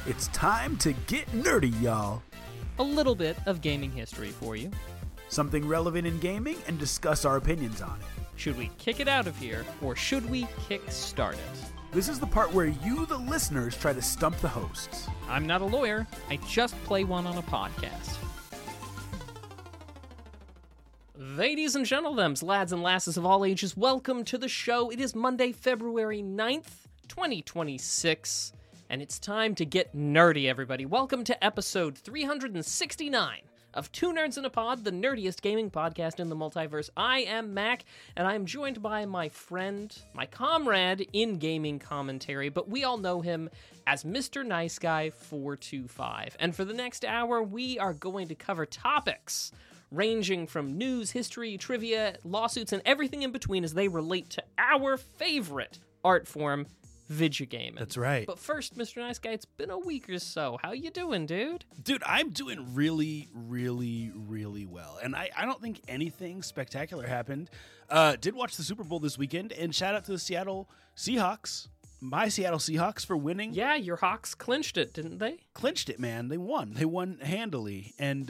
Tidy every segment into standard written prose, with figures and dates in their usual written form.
It's time to get nerdy, y'all. A little bit of gaming history for you. Something relevant in gaming and discuss our opinions on it. Should we kick it out of here, or should we kick-start it? This is the part where you, the listeners, try to stump the hosts. I'm not a lawyer. I just play one on a podcast. Ladies and gentlemen, lads and lasses of all ages, welcome to the show. It is Monday, February 9th, 2026, and it's time to get nerdy, everybody. Welcome to episode 369 of Two Nerds in a Pod, the nerdiest gaming podcast in the multiverse. I am Mac, and I am joined by my friend, my comrade in gaming commentary, but we all know him as Mr. Nice Guy 425. And for the next hour, we are going to cover topics ranging from news, history, trivia, lawsuits, and everything in between as they relate to our favorite art form, video gaming. That's right. But first, Mr. Nice Guy, it's been a week or so. How you doing, dude? Dude, I'm doing really well. And I don't think anything spectacular happened. Did watch the Super Bowl this weekend, and shout out to the Seattle Seahawks. My Seattle Seahawks for winning. Yeah, your Hawks clinched it, didn't they? Clinched it, man. They won. They won handily. And,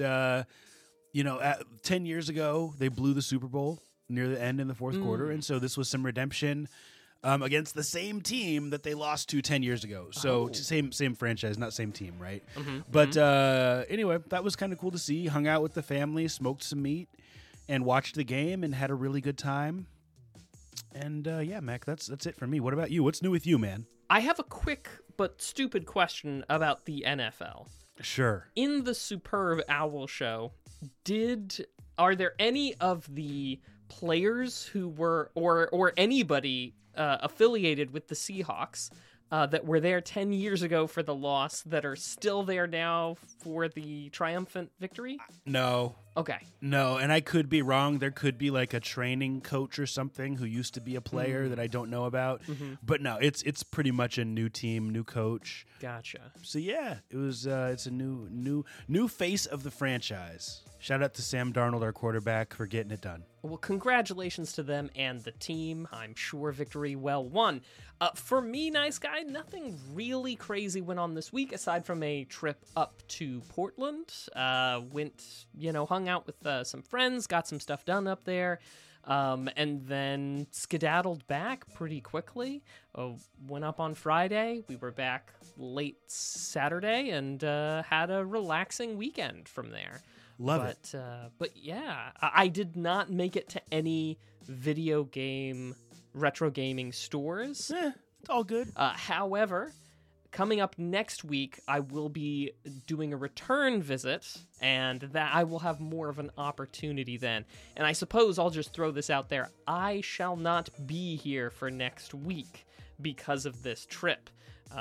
10 years ago, they blew the Super Bowl near the end in the fourth quarter. And so this was some redemption against the same team that they lost to 10 years ago. So same franchise, not same team, right? But anyway, that was kind of cool to see. Hung out with the family, smoked some meat, and watched the game and had a really good time. And yeah, Mac, that's it for me. What about you? What's new with you, man? I have a quick but stupid question about the NFL. Sure. In the Superb Owl Show, are there any of the players who were or anybody affiliated with the Seahawks that were there 10 years ago for the loss that are still there now for the triumphant victory? No. Okay. No, and I could be wrong. There could be like a training coach or something who used to be a player that I don't know about. But no, it's pretty much a new team, new coach. Gotcha. So yeah, it's a new face of the franchise. Shout out to Sam Darnold, our quarterback, for getting it done. Well, congratulations to them and the team. I'm sure victory well won. For me, Nice Guy, nothing really crazy went on this week aside from a trip up to Portland. Hung out with some friends, got some stuff done up there, and then skedaddled back pretty quickly. Went up on Friday. We were back late Saturday and had a relaxing weekend from there. Love it. But yeah, I did not make it to any video game, retro gaming stores. It's all good. However, coming up next week, I will be doing a return visit, and that I will have more of an opportunity then. And I suppose I'll just throw this out there. I shall not be here for next week because of this trip.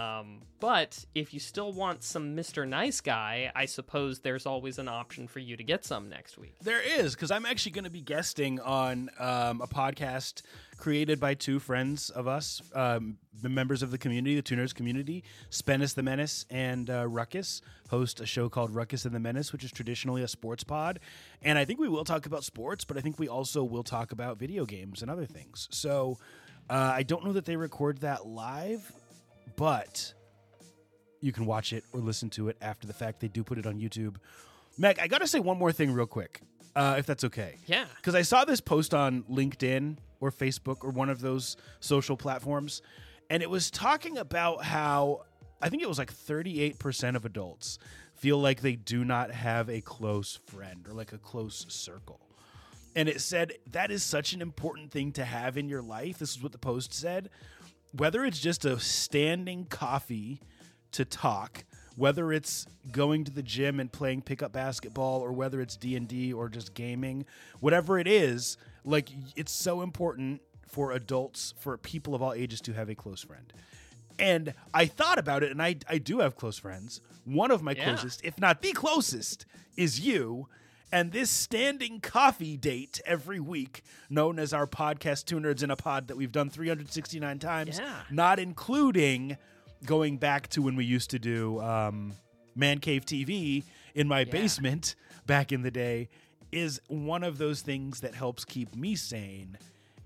But if you still want some Mr. Nice Guy, I suppose there's always an option for you to get some next week. There is, because I'm actually going to be guesting on a podcast created by two friends of us, the members of the community, the Two Nerds community. Spennis the Menace and Ruckus host a show called Ruckus and the Menace, which is traditionally a sports pod. And I think we will talk about sports, but I think we also will talk about video games and other things. So I don't know that they record that live, but you can watch it or listen to it after the fact. They do put it on YouTube. Meg, I got to say one more thing real quick, if that's okay. Yeah. Because I saw this post on LinkedIn or Facebook or one of those social platforms, and it was talking about how I think it was like 38% of adults feel like they do not have a close friend or like a close circle. And it said that is such an important thing to have in your life. This is what the post said. Whether it's just a standing coffee to talk, whether it's going to the gym and playing pickup basketball, or whether it's D&D or just gaming, whatever it is, like, it's so important for adults, for people of all ages to have a close friend. And I thought about it, and I do have close friends. One of my closest, if not the closest, is you. And this standing coffee date every week, known as our podcast, Two Nerds in a Pod, that we've done 369 times, not including going back to when we used to do Man Cave TV in my basement back in the day, is one of those things that helps keep me sane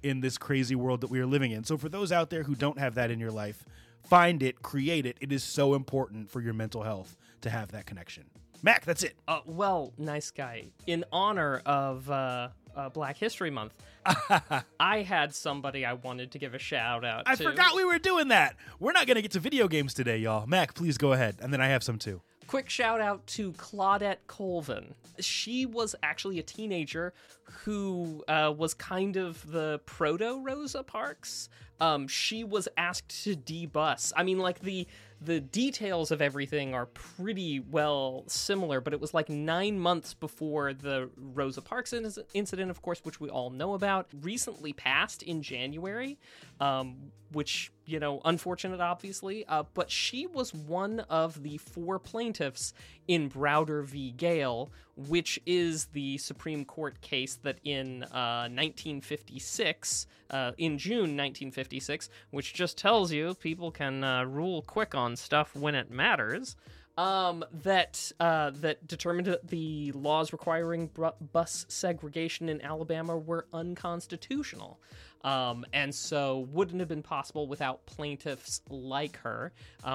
in this crazy world that we are living in. So for those out there who don't have that in your life, find it, create it. It is so important for your mental health to have that connection. Mac, that's it. Well, nice guy. In honor of Black History Month, I had somebody I wanted to give a shout out to. I forgot we were doing that. We're not going to get to video games today, y'all. Mac, please go ahead. And then I have some too. Quick shout out to Claudette Colvin. She was actually a teenager who was kind of the proto Rosa Parks. She was asked to debus. I mean, like the details of everything are pretty well similar, but it was like 9 months before the Rosa Parks incident, of course, which we all know about, recently passed in January, which, you know, unfortunate, obviously, but she was one of the 4 plaintiffs in Browder v. Gale, which is the Supreme Court case that in 1956, in June 1956, which just tells you people can rule quick on stuff when it matters, that determined that the laws requiring bus segregation in Alabama were unconstitutional. And so wouldn't have been possible without plaintiffs like her.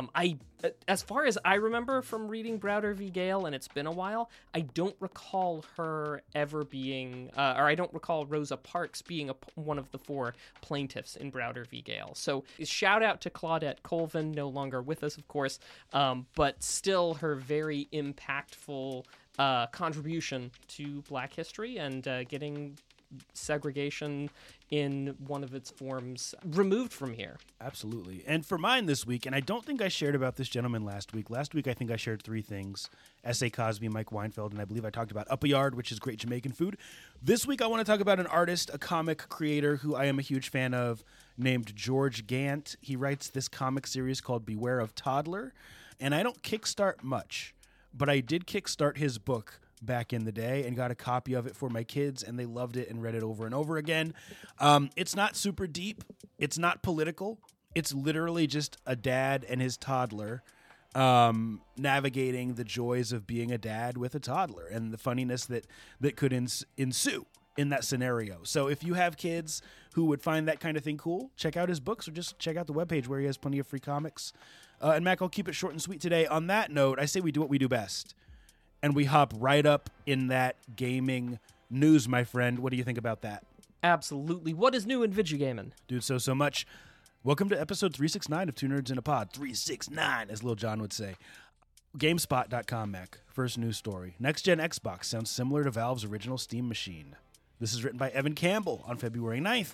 As far as I remember from reading Browder v. Gale, and it's been a while, I don't recall her ever being, or I don't recall Rosa Parks being one of the 4 plaintiffs in Browder v. Gale. So shout out to Claudette Colvin, no longer with us, of course, but still her very impactful contribution to Black history and getting segregation in one of its forms removed from here. Absolutely. And for mine this week, and I don't think I shared about this gentleman last week. Last week, I think I shared 3 things. S.A. Cosby, Mike Weinfeld, and I believe I talked about Up a Yard, which is great Jamaican food. This week, I want to talk about an artist, a comic creator who I am a huge fan of, named George Gant. He writes this comic series called Beware of Toddler, and I don't kickstart much, but I did kickstart his book back in the day and got a copy of it for my kids, and they loved it and read it over and over again. It's not super deep. It's not political. It's literally just a dad and his toddler navigating the joys of being a dad with a toddler and the funniness that could ensue in that scenario. So if you have kids who would find that kind of thing cool, check out his books or just check out the webpage where he has plenty of free comics. And Mac, I'll keep it short and sweet today. On that note, I say we do what we do best. And we hop right up in that gaming news, my friend. What do you think about that? Absolutely. What is new in video gaming? Dude, so much. Welcome to episode 369 of 2 Nerds in a Pod. 369, as Lil Jon would say. GameSpot.com, Mac. First news story. Next-gen Xbox sounds similar to Valve's original Steam machine. This is written by Evan Campbell on February 9th.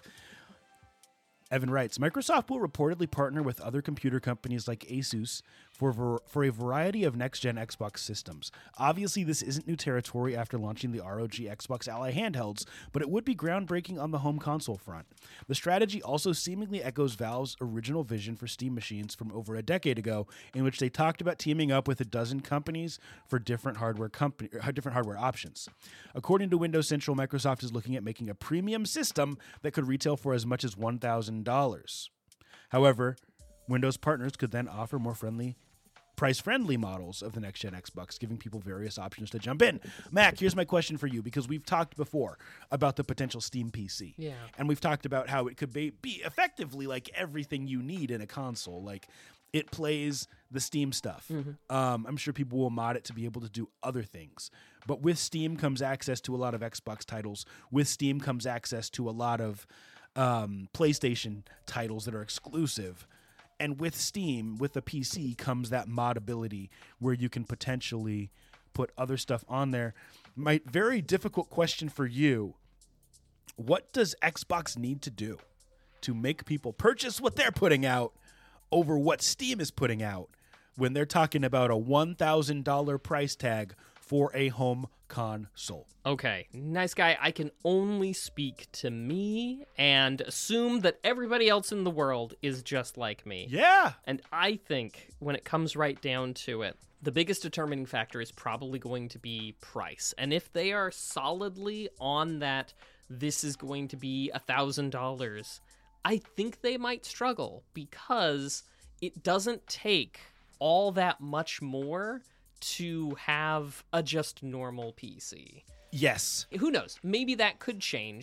Evan writes, Microsoft will reportedly partner with other computer companies like Asus for a variety of next-gen Xbox systems. Obviously, this isn't new territory after launching the ROG Xbox Ally handhelds, but it would be groundbreaking on the home console front. The strategy also seemingly echoes Valve's original vision for Steam machines from over a decade ago, in which they talked about teaming up with a dozen companies for different hardware options. According to Windows Central, Microsoft is looking at making a premium system that could retail for as much as $1,000. However, Windows partners could then offer more price-friendly models of the next-gen Xbox, giving people various options to jump in. Mac, here's my question for you, because we've talked before about the potential Steam PC. Yeah. And we've talked about how it could be effectively like everything you need in a console. Like, it plays the Steam stuff. Mm-hmm. I'm sure people will mod it to be able to do other things. But with Steam comes access to a lot of Xbox titles. With Steam comes access to a lot of PlayStation titles that are exclusive. And with Steam, with the PC, comes that modability where you can potentially put other stuff on there. My very difficult question for you, what does Xbox need to do to make people purchase what they're putting out over what Steam is putting out when they're talking about a $1,000 price tag for a home console? Okay, nice guy. I can only speak to me and assume that everybody else in the world is just like me. Yeah. And I think when it comes right down to it, the biggest determining factor is probably going to be price. And if they are solidly on that, this is going to be $1,000, I think they might struggle because it doesn't take all that much more to have a just normal PC. Yes. Who knows? Maybe that could change,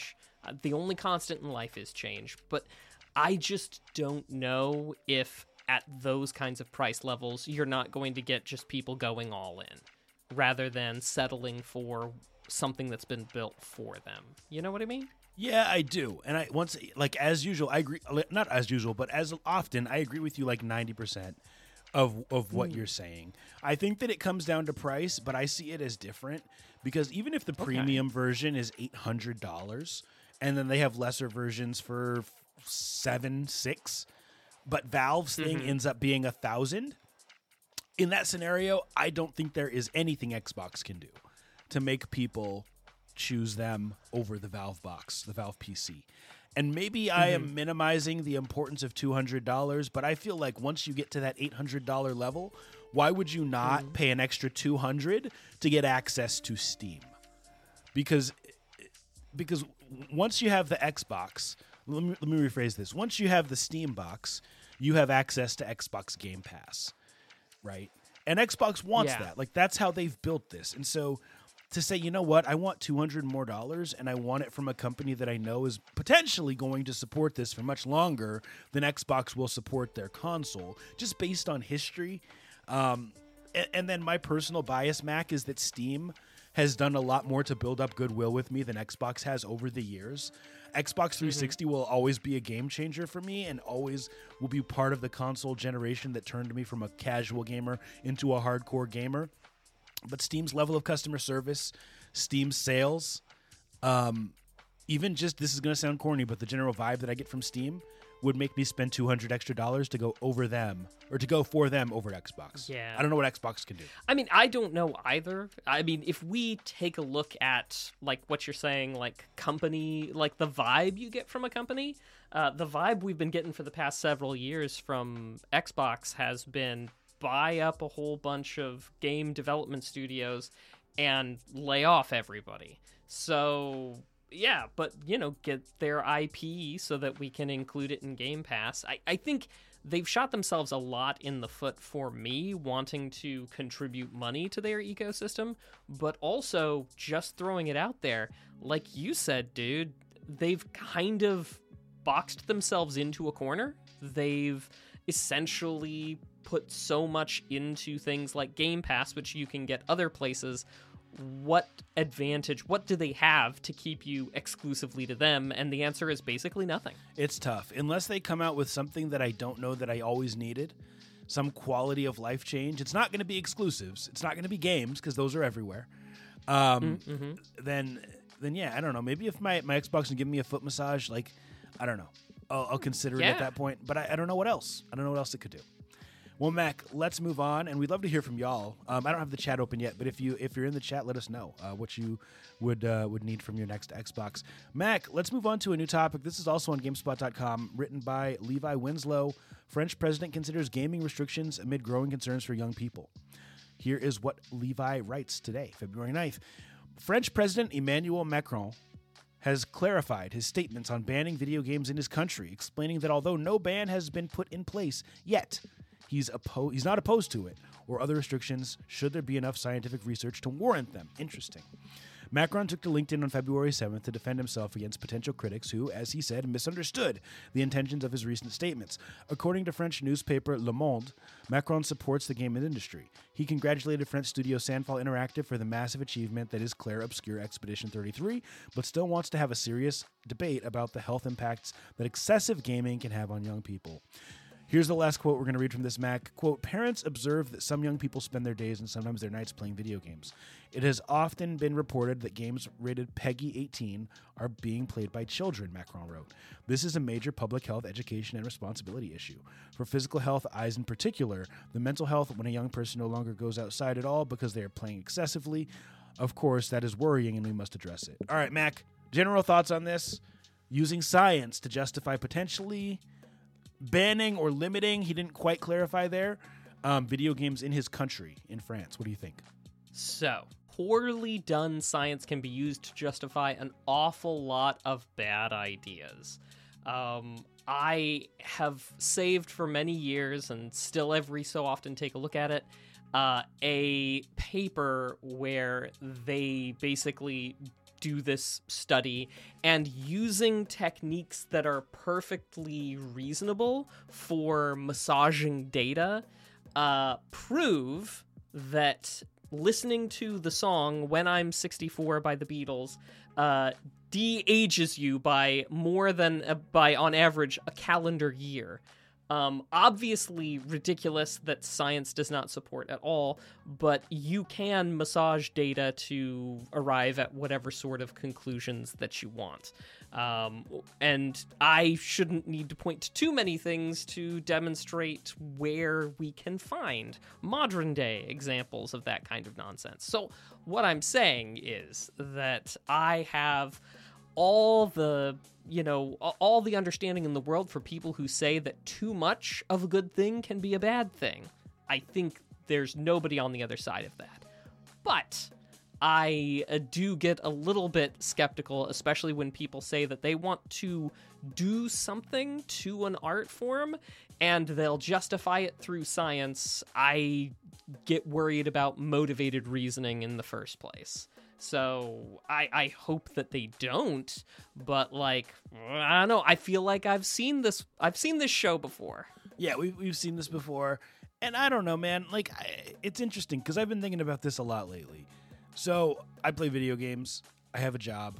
The only constant in life is change, but I just don't know if at those kinds of price levels you're not going to get just people going all in rather than settling for something that's been built for them. You know what I mean? Yeah, I do. And as usual, I agree. Not as usual, but as often, I agree with you like 90% of what you're saying. I think that it comes down to price, but I see it as different because even if the premium version is $800 and then they have lesser versions for $700-$600, but Valve's thing ends up being $1,000. In that scenario, I don't think there is anything Xbox can do to make people choose them over the Valve box, the Valve PC. And maybe I am minimizing the importance of $200, but I feel like once you get to that $800 level, why would you not pay an extra $200 to get access to Steam? Because once you have the Xbox, let me rephrase this. Once you have the Steam box, you have access to Xbox Game Pass, right? And Xbox wants that. Like, that's how they've built this. And so to say, you know what, I want $200 more, and I want it from a company that I know is potentially going to support this for much longer than Xbox will support their console, just based on history. And then my personal bias, Mac, is that Steam has done a lot more to build up goodwill with me than Xbox has over the years. Xbox 360 will always be a game changer for me and always will be part of the console generation that turned me from a casual gamer into a hardcore gamer. But Steam's level of customer service, Steam's sales, even just, this is going to sound corny, but the general vibe that I get from Steam would make me spend $200 extra to go over them, or to go for them over Xbox. Yeah. I don't know what Xbox can do. I mean, I don't know either. I mean, if we take a look at, like, what you're saying, like, company, like, the vibe you get from a company, the vibe we've been getting for the past several years from Xbox has been buy up a whole bunch of game development studios and lay off everybody. So, yeah, but, you know, get their IP so that we can include it in Game Pass. I think they've shot themselves a lot in the foot for me wanting to contribute money to their ecosystem, but also just throwing it out there. Like you said, dude, they've kind of boxed themselves into a corner. They've essentially put so much into things like Game Pass, which you can get other places. What advantage, what do they have to keep you exclusively to them? And the answer is basically nothing. It's tough. Unless they come out with something that I don't know that I always needed, some quality of life change. It's not going to be exclusives. It's not going to be games, because those are everywhere. Then yeah, I don't know. Maybe if my Xbox can give me a foot massage, like, I don't know. I'll consider it at that point. But I don't know what else. I don't know what else it could do. Well, Mac, let's move on, and we'd love to hear from y'all. I don't have the chat open yet, but if you're in the chat, let us know what you would need from your next Xbox. Mac, let's move on to a new topic. This is also on GameSpot.com, written by Levi Winslow. French president considers gaming restrictions amid growing concerns for young people. Here is what Levi writes today, February 9th. French President Emmanuel Macron has clarified his statements on banning video games in his country, explaining that although no ban has been put in place yet, he's not opposed to it, or other restrictions should there be enough scientific research to warrant them. Interesting. Macron took to LinkedIn on February 7th to defend himself against potential critics who, as he said, misunderstood the intentions of his recent statements. According to French newspaper Le Monde, Macron supports the gaming industry. He congratulated French studio Sandfall Interactive for the massive achievement that is Clair Obscur Expedition 33, but still wants to have a serious debate about the health impacts that excessive gaming can have on young people. Here's the last quote we're going to read from this, Mac. Quote, parents observe that some young people spend their days and sometimes their nights playing video games. It has often been reported that games rated PEGI 18 are being played by children, Macron wrote. This is a major public health, education, and responsibility issue. For physical health, eyes in particular, the mental health when a young person no longer goes outside at all because they are playing excessively, of course, that is worrying and we must address it. All right, Mac, general thoughts on this? Using science to justify potentially banning or limiting, he didn't quite clarify there, video games in his country, in France. What do you think? So, poorly done science can be used to justify an awful lot of bad ideas. I have saved for many years, and still every so often take a look at it, a paper where they basically do this study, and using techniques that are perfectly reasonable for massaging data prove that listening to the song When I'm 64 by the Beatles de-ages you by more than, by on average, a calendar year. Obviously ridiculous that science does not support at all, but you can massage data to arrive at whatever sort of conclusions that you want. And I shouldn't need to point to too many things to demonstrate where we can find modern day examples of that kind of nonsense. So what I'm saying is that I have all the understanding in the world for people who say that too much of a good thing can be a bad thing. I think there's nobody on the other side of that. But I do get a little bit skeptical, especially when people say that they want to do something to an art form and they'll justify it through science. I get worried about motivated reasoning in the first place. So I hope that they don't, but I don't know. I feel like I've seen this show before. Yeah, we've seen this before, and I don't know, man. It's interesting because I've been thinking about this a lot lately. So I play video games. I have a job.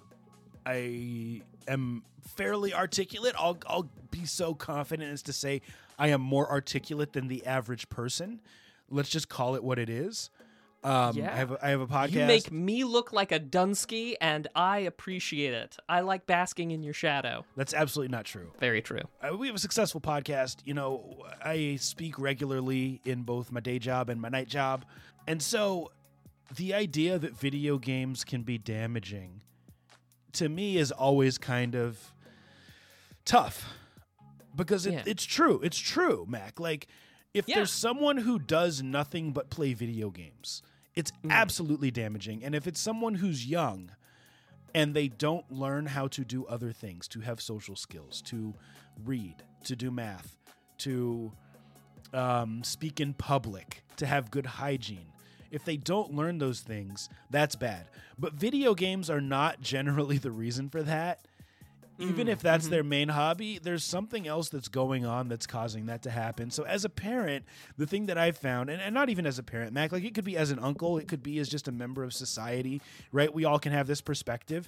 I am fairly articulate. I'll be so confident as to say I am more articulate than the average person. Let's just call it what it is. I have a podcast. You make me look like a Dunsky, and I appreciate it. I like basking in your shadow. That's absolutely not true. Very true. We have a successful podcast. I speak regularly in both my day job and my night job. And so the idea that video games can be damaging, to me, is always kind of tough. Because it's true. It's true, Mac. If there's someone who does nothing but play video games, it's absolutely damaging. And if it's someone who's young and they don't learn how to do other things, to have social skills, to read, to do math, to speak in public, to have good hygiene, if they don't learn those things, that's bad. But video games are not generally the reason for that. Even if that's their main hobby, there's something else that's going on that's causing that to happen. So as a parent, the thing that I've found, and not even as a parent, Mac, it could be as an uncle, it could be as just a member of society, right? We all can have this perspective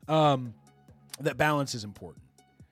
that balance is important.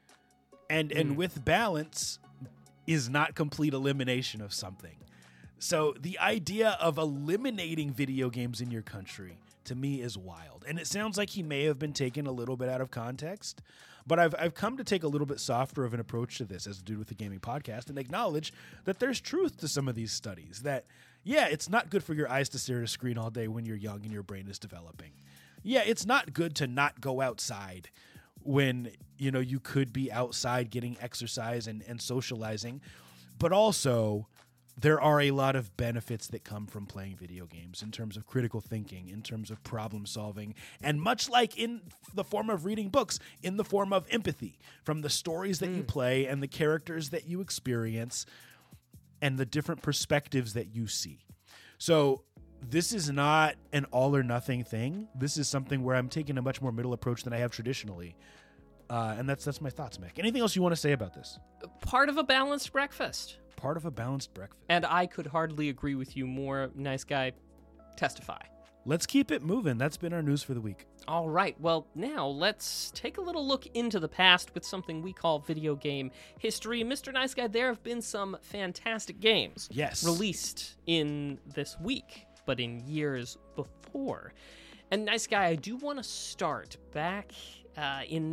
And with balance is not complete elimination of something. So the idea of eliminating video games in your country, to me, is wild. And it sounds like he may have been taken a little bit out of context. But I've come to take a little bit softer of an approach to this as a dude with a gaming podcast and acknowledge that there's truth to some of these studies. That, it's not good for your eyes to stare at a screen all day when you're young and your brain is developing. Yeah, it's not good to not go outside when, you could be outside getting exercise and socializing. But also, there are a lot of benefits that come from playing video games in terms of critical thinking, in terms of problem solving, and much like in the form of reading books, in the form of empathy from the stories that you play and the characters that you experience and the different perspectives that you see. So this is not an all or nothing thing. This is something where I'm taking a much more middle approach than I have traditionally. And that's my thoughts, Mac. Anything else you want to say about this? Part of a balanced breakfast. Part of a balanced breakfast. And I could hardly agree with you more. Nice guy, testify. Let's keep it moving. That's been our news for the week. All right. Well, now let's take a little look into the past with something we call video game history. Mr. Nice Guy, there have been some fantastic games released in this week, but in years before. And Nice Guy, I do want to start back in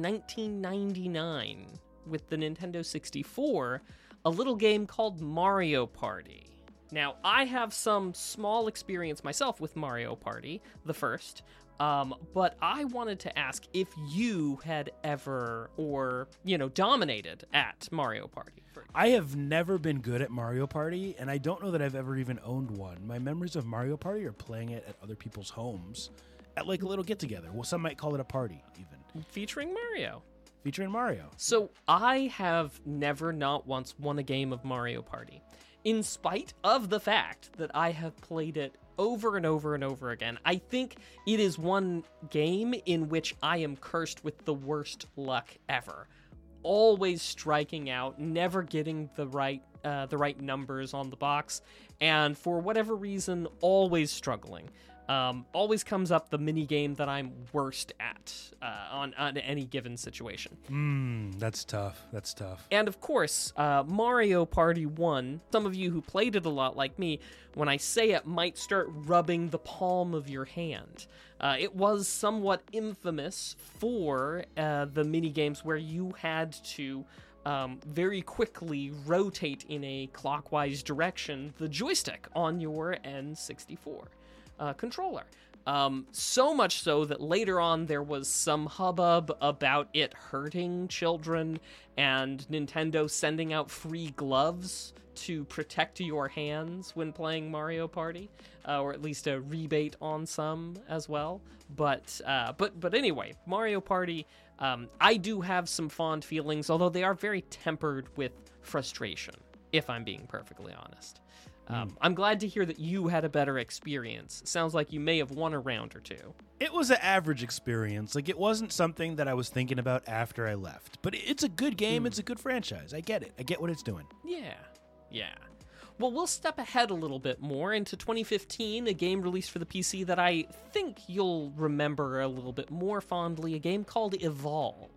1999 with the Nintendo 64, a little game called Mario Party. Now, I have some small experience myself with Mario Party, the first, but I wanted to ask if you had ever, dominated at Mario Party. I have never been good at Mario Party, and I don't know that I've ever even owned one. My memories of Mario Party are playing it at other people's homes at a little get-together. Well, some might call it a party, even. Featuring Mario. Featuring Mario. So I have never, not once, won a game of Mario Party. in spite of the fact that I have played it over and over and over again. I think it is one game in which I am cursed with the worst luck ever. Always striking out, never getting the right numbers on the box, and for whatever reason, always struggling. Always comes up the mini game that I'm worst at on any given situation. That's tough. That's tough. And of course, Mario Party 1, some of you who played it a lot like me, when I say it, might start rubbing the palm of your hand. It was somewhat infamous for the mini games where you had to very quickly rotate in a clockwise direction the joystick on your N64 controller. So much so that later on there was some hubbub about it hurting children and Nintendo sending out free gloves to protect your hands when playing Mario Party, or at least a rebate on some as well. But anyway, Mario Party, I do have some fond feelings, although they are very tempered with frustration, if I'm being perfectly honest. I'm glad to hear that you had a better experience. Sounds like you may have won a round or two. It was an average experience. Like, it wasn't something that I was thinking about after I left. But it's a good game. It's a good franchise. I get it. I get what it's doing. Yeah. Well, we'll step ahead a little bit more into 2015, a game released for the PC that I think you'll remember a little bit more fondly, a game called Evolve.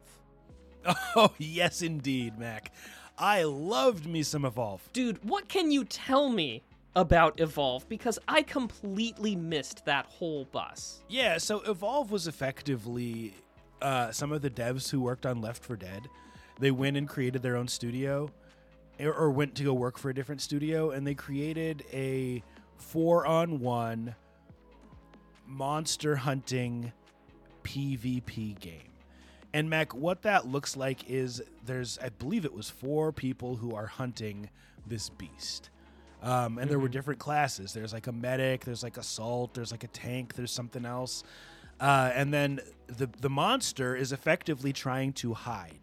Oh, yes, indeed, Mac. I loved me some Evolve. Dude, what can you tell me about Evolve? Because I completely missed that whole bus. Yeah, so Evolve was effectively some of the devs who worked on Left 4 Dead. They went and created their own studio, or went to go work for a different studio, and they created a 4-on-1 monster hunting PvP game. And Mac, what that looks like is I believe it was 4 people who are hunting this beast. And there were different classes. There's like a medic, there's like assault, there's like a tank, there's something else. And then the monster is effectively trying to hide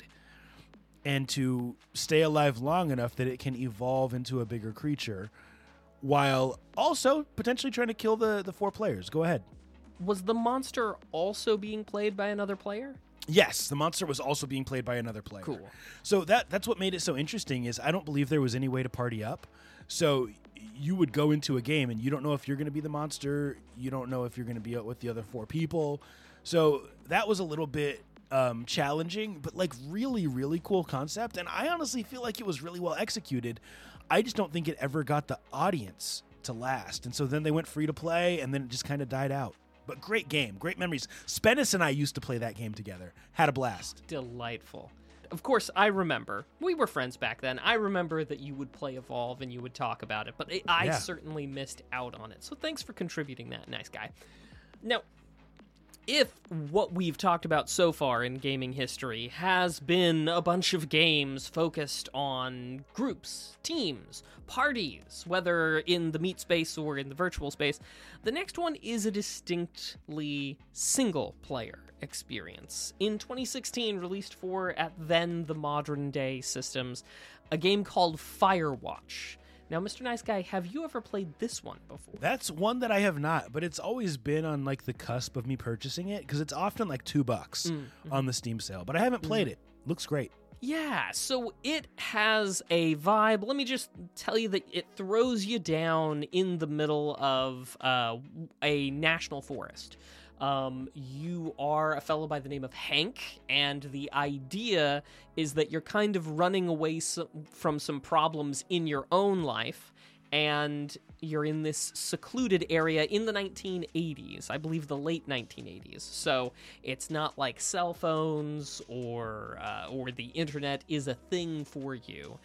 and to stay alive long enough that it can evolve into a bigger creature while also potentially trying to kill the 4 players. Go ahead. Was the monster also being played by another player? Yes, the monster was also being played by another player. Cool. So that's what made it so interesting is I don't believe there was any way to party up. So you would go into a game and you don't know if you're going to be the monster. You don't know if you're going to be out with the other 4 people. So that was a little bit challenging, but like really, really cool concept. And I honestly feel like it was really well executed. I just don't think it ever got the audience to last. And so then they went free to play and then it just kind of died out. But great game, great memories. Spennis and I used to play that game together. Had a blast. Delightful. Of course, I remember. We were friends back then. I remember that you would play Evolve and you would talk about it, but I certainly missed out on it. So thanks for contributing that, nice guy. Now, if what we've talked about so far in gaming history has been a bunch of games focused on groups, teams, parties, whether in the meat space or in the virtual space, the next one is a distinctly single-player experience. In 2016, released for, at then, the modern-day systems, a game called Firewatch. Now, Mr. Nice Guy, have you ever played this one before? That's one that I have not, but it's always been on like the cusp of me purchasing it because it's often like $2 on the Steam sale, but I haven't played it. Looks great. Yeah, so it has a vibe. Let me just tell you that it throws you down in the middle of a national forest. You are a fellow by the name of Hank, and the idea is that you're kind of running away from some problems in your own life, and you're in this secluded area in the 1980s, I believe the late 1980s. So it's not like cell phones or the internet is a thing for you.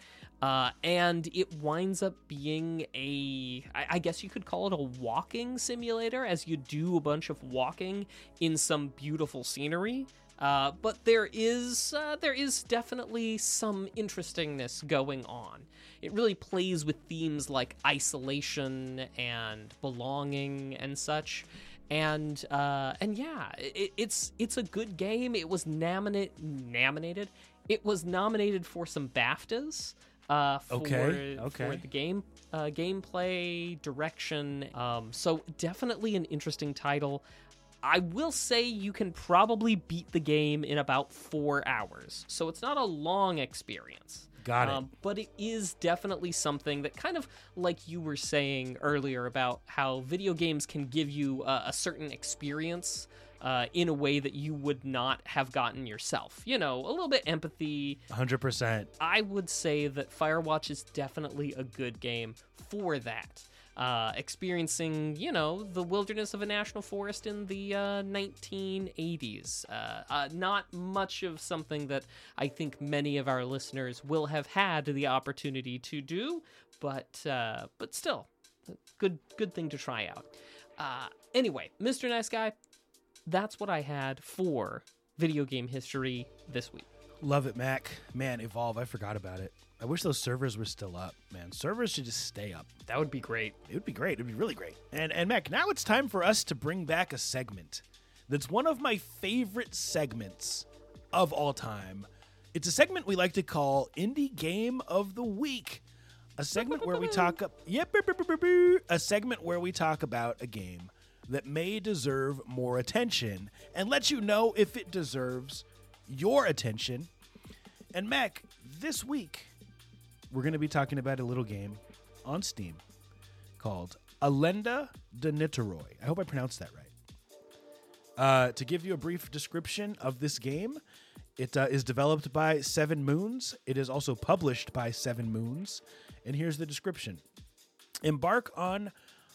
And it winds up being I guess you could call it a walking simulator, as you do a bunch of walking in some beautiful scenery. But there is definitely some interestingness going on. It really plays with themes like isolation and belonging and such. And yeah, it's a good game. It was nominated. It was nominated for some BAFTAs. for Okay. the gameplay direction. So definitely an interesting title. I will say you can probably beat the game in about 4 hours, so it's not a long experience. Got it. But it is definitely something that, kind of like you were saying earlier about how video games can give you a certain experience in a way that you would not have gotten yourself. You know, a little bit empathy. 100%. I would say that Firewatch is definitely a good game for that. Experiencing, you know, the wilderness of a national forest in the 1980s. Not much of something that I think many of our listeners will have had the opportunity to do, but still, good thing to try out. Anyway, Mr. Nice Guy, that's what I had for video game history this week. Love it, Mac. Man, Evolve, I forgot about it. I wish those servers were still up, man. Servers should just stay up. That would be great. It would be great. It would be really great. And Mac, now it's time for us to bring back a segment that's one of my favorite segments of all time. It's a segment we like to call Indie Game of the Week. A segment where we talk a segment where we talk about a game that may deserve more attention and let you know if it deserves your attention. And Mac, this week we're going to be talking about a little game on Steam called Alenda de Niterói. I hope I pronounced that right. To give you a brief description of this game, it is developed by Seven Moons. It is also published by Seven Moons. And here's the description. Embark on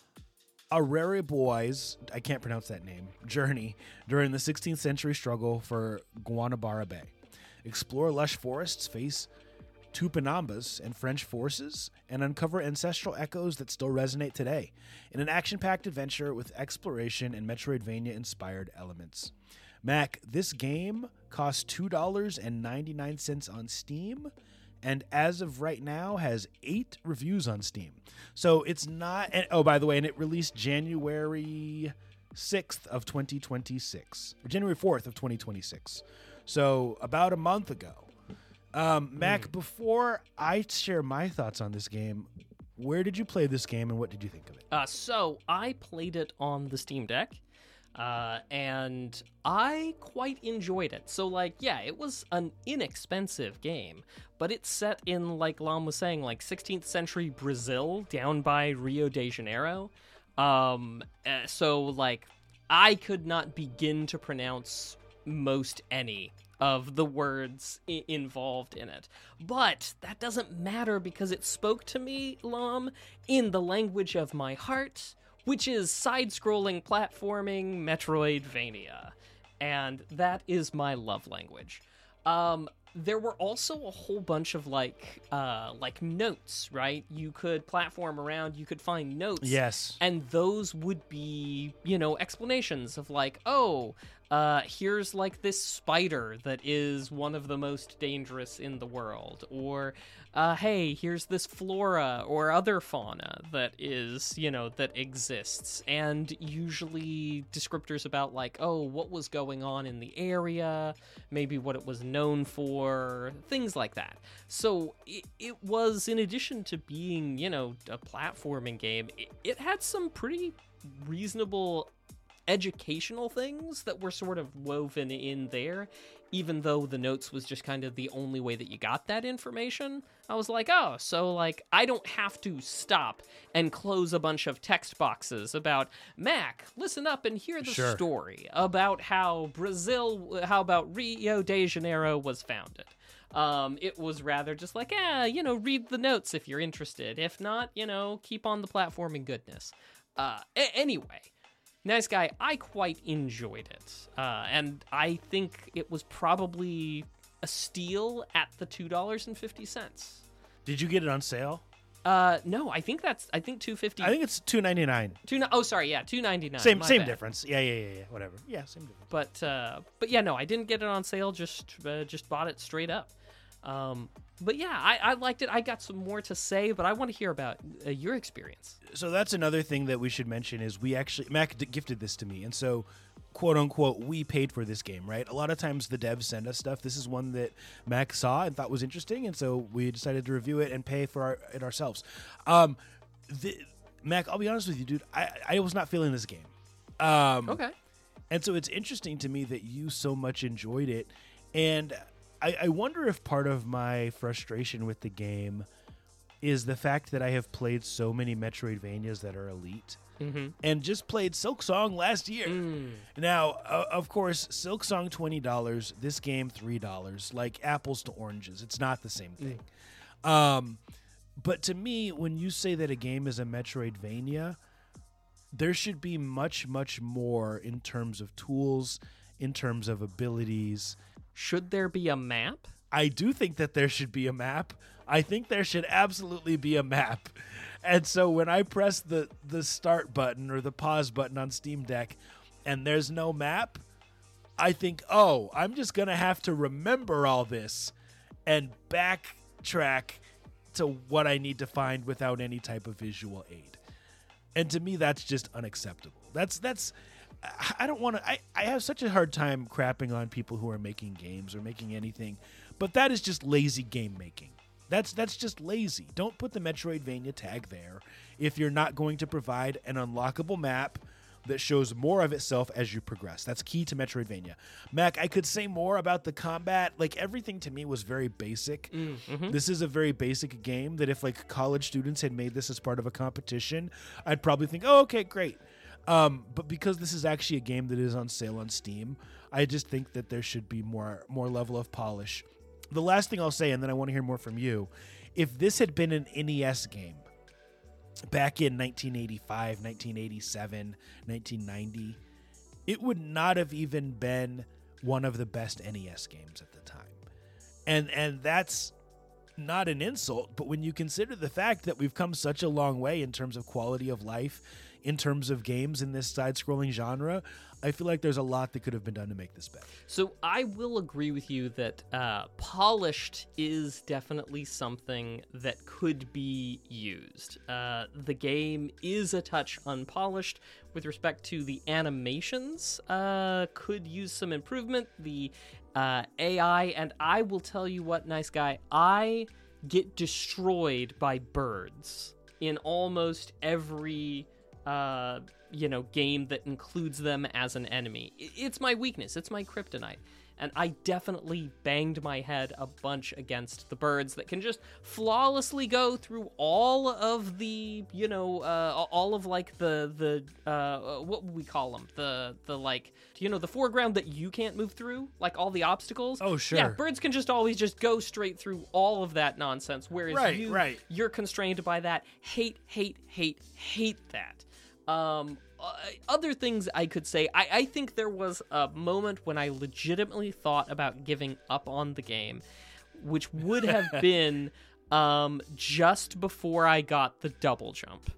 Arariboi's, I can't pronounce that name, journey during the 16th century struggle for Guanabara Bay. Explore lush forests, face Tupinambas and French forces, and uncover ancestral echoes that still resonate today in an action-packed adventure with exploration and Metroidvania-inspired elements. Mac, this game costs $2.99 on Steam, and as of right now has 8 reviews on Steam. So it's not... And, oh, by the way, and it released January 6th of 2026. Or January 4th of 2026. So about a month ago. Mac, before I share my thoughts on this game, where did you play this game and what did you think of it? So I played it on the Steam Deck, and I quite enjoyed it. So, like, yeah, it was an inexpensive game, but it's set in, like Lom was saying, like 16th century Brazil down by Rio de Janeiro. So, like, I could not begin to pronounce most any of the words involved in it. But that doesn't matter because it spoke to me, Lom, in the language of my heart, which is side-scrolling platforming Metroidvania. And that is my love language. There were also a whole bunch of like notes, right? You could platform around, you could find notes. Yes. And those would be, you know, explanations of like, oh, here's like this spider that is one of the most dangerous in the world. Or, hey, here's this flora or other fauna that is, you know, that exists. And usually descriptors about like, oh, what was going on in the area, maybe what it was known for, things like that. So it was, in addition to being, you know, a platforming game, it had some pretty reasonable educational things that were sort of woven in there, even though the notes was just kind of the only way that you got that information. I was like, oh, so like I don't have to stop and close a bunch of text boxes about Mac, listen up and hear the story about how about Rio de Janeiro was founded. It was rather just like, you know, read the notes if you're interested. If not, you know, keep on the platforming goodness. Anyway, Nice Guy, I quite enjoyed it. And I think it was probably a steal at the $2.50. Did you get it on sale? No, I think $2.50. I think it's $2.99. $2.99. Same difference. Yeah. Whatever. Yeah, same difference. But yeah, no, I didn't get it on sale. Just bought it straight up. But yeah, I liked it. I got some more to say, but I want to hear about your experience. So that's another thing that we should mention is we actually, Mac gifted this to me. And so quote unquote, we paid for this game, right? A lot of times the devs send us stuff. This is one that Mac saw and thought was interesting, and so we decided to review it and pay for it ourselves. Mac, I'll be honest with you, dude. I was not feeling this game. Okay. And so it's interesting to me that you so much enjoyed it. And I wonder if part of my frustration with the game is the fact that I have played so many Metroidvanias that are elite. And just played Silksong last year. Now, of course, Silksong $20, this game $3, like apples to oranges. It's not the same thing. But to me, when you say that a game is a Metroidvania, there should be much, much more in terms of tools, in terms of abilities. Should there be a map? I do think that there should be a map. I think there should absolutely be a map. And so when I press the start button or the pause button on Steam Deck and there's no map, I think, oh, I'm just going to have to remember all this and backtrack to what I need to find without any type of visual aid. And to me, that's just unacceptable. That's I don't want to. I have such a hard time crapping on people who are making games or making anything, but that is just lazy game making. That's just lazy. Don't put the Metroidvania tag there if you're not going to provide an unlockable map that shows more of itself as you progress. That's key to Metroidvania. Mac, I could say more about the combat. Like, everything to me was very basic. This is a very basic game that if like college students had made this as part of a competition, I'd probably think, oh, okay, great. But because this is actually a game that is on sale on Steam, I just think that there should be more level of polish. The last thing I'll say, and then I want to hear more from you, if this had been an NES game back in 1985, 1987, 1990, it would not have even been one of the best NES games at the time. And that's not an insult, but when you consider the fact that we've come such a long way in terms of quality of life, in terms of games in this side-scrolling genre, I feel like there's a lot that could have been done to make this better. So I will agree with you that polished is definitely something that could be used. The game is a touch unpolished with respect to the animations. Could use some improvement. The AI, and I will tell you what, nice guy, I get destroyed by birds in almost every game that includes them as an enemy. It's my weakness. It's my kryptonite. And I definitely banged my head a bunch against the birds that can just flawlessly go through all of the, all of like the what would we call them? The like, the foreground that you can't move through, like all the obstacles. Oh, sure. Yeah, birds can just always just go straight through all of that nonsense. Whereas you're constrained by that. Hate that. Other things I could say, I think there was a moment when I legitimately thought about giving up on the game, which would have been just before I got the double jump.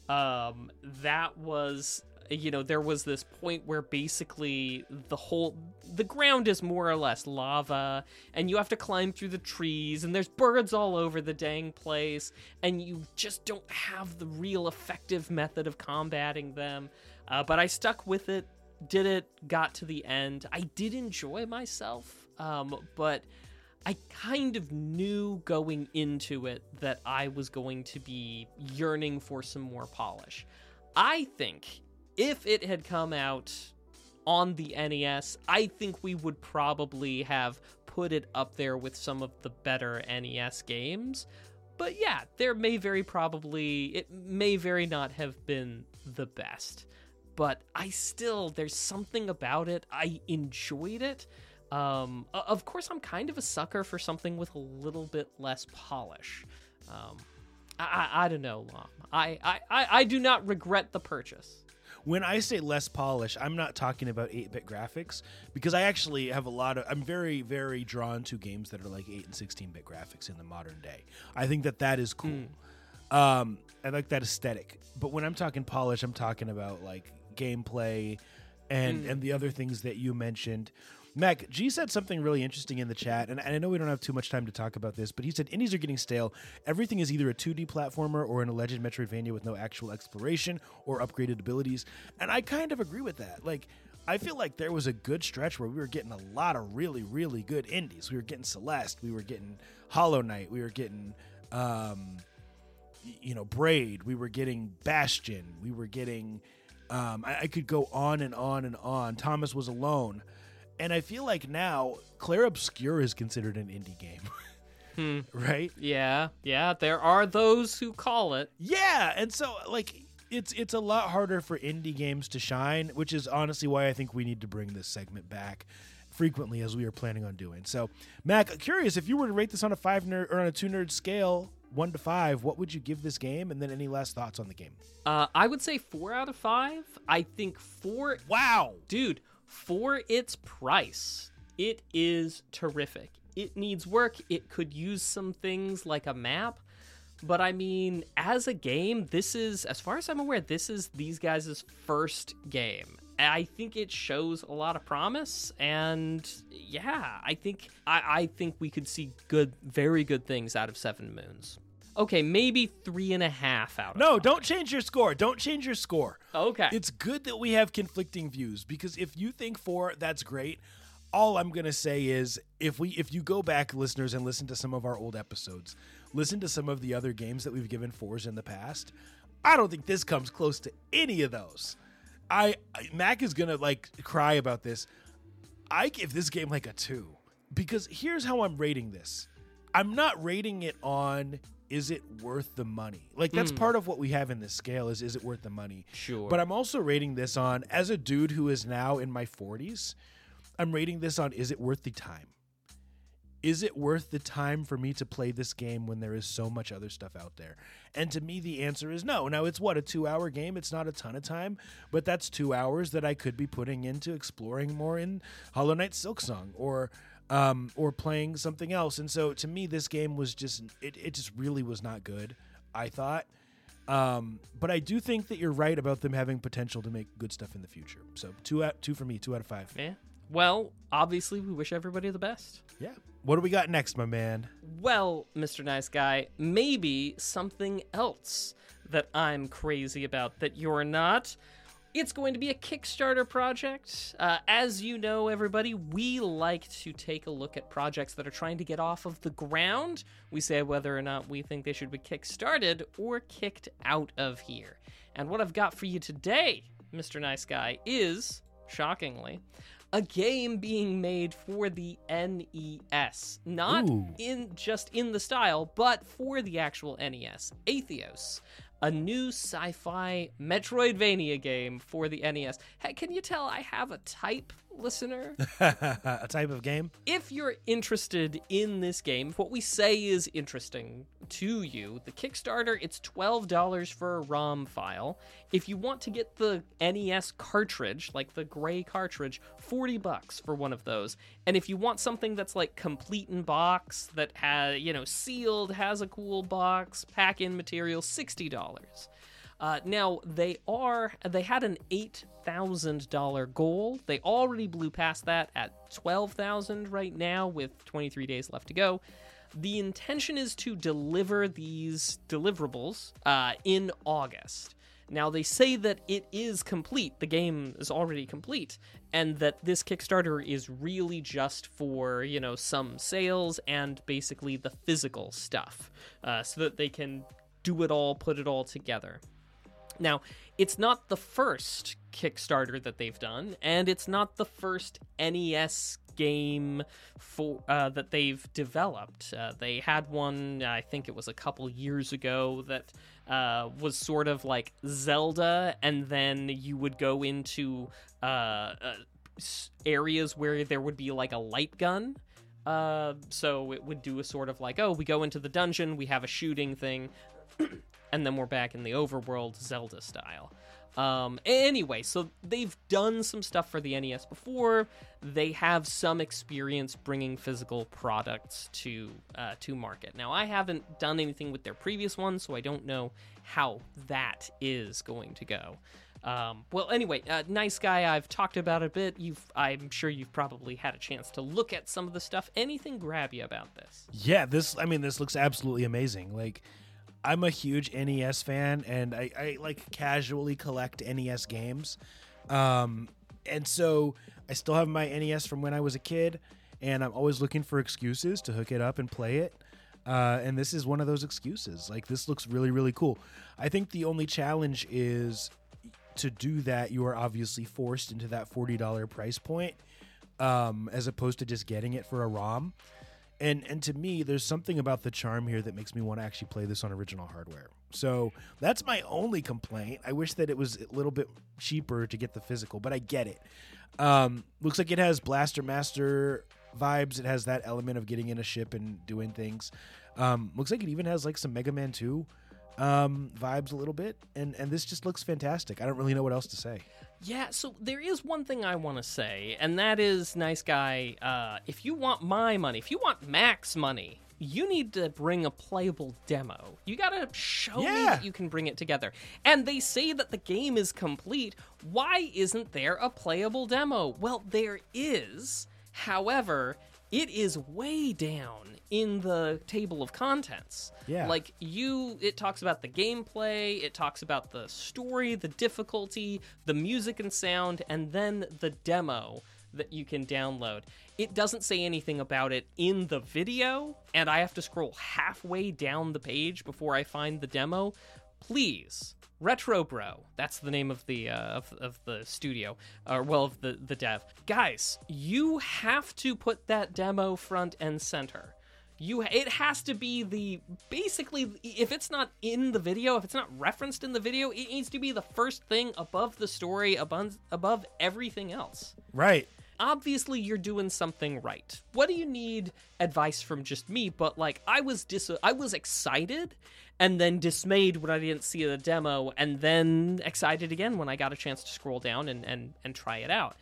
That was, there was this point where basically the ground is more or less lava, and you have to climb through the trees, and there's birds all over the dang place, and you just don't have the real effective method of combating them. But I stuck with it, did it, got to the end. I did enjoy myself, but I kind of knew going into it that I was going to be yearning for some more polish. I think if it had come out on the NES, I think we would probably have put it up there with some of the better NES games. But yeah, it may very not have been the best. But there's something about it. I enjoyed it. Of course, I'm kind of a sucker for something with a little bit less polish. I don't know, Lom. I do not regret the purchase. When I say less polish, I'm not talking about 8-bit graphics, because I actually have I'm very, very drawn to games that are like 8 and 16-bit graphics in the modern day. I think that is cool. I like that aesthetic. But when I'm talking polish, I'm talking about like gameplay and the other things that you mentioned. Mac, G said something really interesting in the chat, and I know we don't have too much time to talk about this, but he said, indies are getting stale. Everything is either a 2D platformer or an alleged Metroidvania with no actual exploration or upgraded abilities. And I kind of agree with that. Like, I feel like there was a good stretch where we were getting a lot of really, really good indies. We were getting Celeste. We were getting Hollow Knight. We were getting, Braid. We were getting Bastion. We were getting, I could go on and on and on. Thomas Was Alone. And I feel like now Clair Obscur is considered an indie game. Right? Yeah, there are those who call it. Yeah, and so like it's a lot harder for indie games to shine, which is honestly why I think we need to bring this segment back frequently as we are planning on doing. So, Mac, curious if you were to rate this on a 5-nerd or on a 2-nerd scale, 1 to 5, what would you give this game? And then any last thoughts on the game? I would say 4 out of 5. I think 4. Wow, dude, for its price, it is terrific. It needs work. It could use some things like a map. But I mean, as a game, this is, as far as I'm aware, this is these guys' first game. I think it shows a lot of promise. And yeah, I think we could see very good things out of Seven Moons. Okay, maybe 3.5 out of 5. Don't change your score. Don't change your score. Okay. It's good that we have conflicting views, because if you think 4, that's great. All I'm going to say is if you go back, listeners, and listen to some of our old episodes, listen to some of the other games that we've given 4s in the past, I don't think this comes close to any of those. Mac is going to like cry about this. I give this game like a 2, because here's how I'm rating this. I'm not rating it on, is it worth the money? Like, that's part of what we have in this scale is it worth the money? Sure. But I'm also rating this on, as a dude who is now in my 40s, I'm rating this on, is it worth the time? Is it worth the time for me to play this game when there is so much other stuff out there? And to me, the answer is no. Now, it's a 2-hour game. It's not a ton of time, but that's 2 hours that I could be putting into exploring more in Hollow Knight Silksong or playing something else. And so to me, this game was just, it just really was not good, I thought. But I do think that you're right about them having potential to make good stuff in the future. So 2 for me, 2 out of 5. Yeah. Well, obviously, we wish everybody the best. Yeah. What do we got next, my man? Well, Mr. Nice Guy, maybe something else that I'm crazy about that you're not. It's going to be a Kickstarter project. As you know, everybody, we like to take a look at projects that are trying to get off of the ground. We say whether or not we think they should be kickstarted or kicked out of here. And what I've got for you today, Mr. Nice Guy, is, shockingly, a game being made for the NES. Not just in the style, but for the actual NES. Atheos. A new sci-fi Metroidvania game for the NES. Hey, can you tell I have a type, listener? A type of game? If you're interested in this game, if what we say is interesting to you, the Kickstarter, it's $12 for a ROM file. If you want to get the NES cartridge, like the gray cartridge, $40 for one of those. And if you want something that's like complete in box, that has, sealed, has a cool box, pack-in material, $60. Now, they had an $8,000 goal. They already blew past that at $12,000 right now with 23 days left to go. The intention is to deliver these deliverables in August. Now, they say that it is complete. The game is already complete. And that this Kickstarter is really just for, some sales and basically the physical stuff. So that they can do it all, put it all together. Now, it's not the first Kickstarter that they've done, and it's not the first NES game that they've developed. They had one, I think it was a couple years ago, that was sort of like Zelda, and then you would go into areas where there would be like a light gun. So it would do a sort of like, we go into the dungeon, we have a shooting thing, and then we're back in the overworld Zelda style. Anyway, so they've done some stuff for the NES before. They have some experience bringing physical products to market. Now, I haven't done anything with their previous one, so I don't know how that is going to go. Well, anyway, Nice Guy, I've talked about it a bit. I'm sure you've probably had a chance to look at some of the stuff. Anything grab you about this? Yeah, this looks absolutely amazing. Like, I'm a huge NES fan, and I like casually collect NES games. And And so I still have my NES from when I was a kid, and I'm always looking for excuses to hook it up and play it. And this is one of those excuses. Like, this looks really, really cool. I think the only challenge is to do that, you are obviously forced into that $40 price point, as opposed to just getting it for a ROM. And to me, there's something about the charm here that makes me want to actually play this on original hardware. So that's my only complaint. I wish that it was a little bit cheaper to get the physical, but I get it. Looks like it has Blaster Master vibes. It has that element of getting in a ship and doing things. Looks like it even has like some Mega Man 2 vibes a little bit. And this just looks fantastic. I don't really know what else to say. Yeah, so there is one thing I want to say, and that is, Nice Guy, if you want my money, if you want Mac's money, you need to bring a playable demo. You gotta show me that you can bring it together. And they say that the game is complete. Why isn't there a playable demo? Well, there is. However, it is way down in the table of contents. Yeah. Like, it talks about the gameplay, it talks about the story, the difficulty, the music and sound, and then the demo that you can download. It doesn't say anything about it in the video, and I have to scroll halfway down the page before I find the demo. Please, Retro Bro, that's the name of the of the studio, of the dev. Guys, you have to put that demo front and center. It has to be basically, if it's not in the video, if it's not referenced in the video, it needs to be the first thing above the story, above everything else. Right. Obviously, you're doing something right. What do you need advice from just me? But like, I was excited and then dismayed when I didn't see the demo, and then excited again when I got a chance to scroll down and try it out.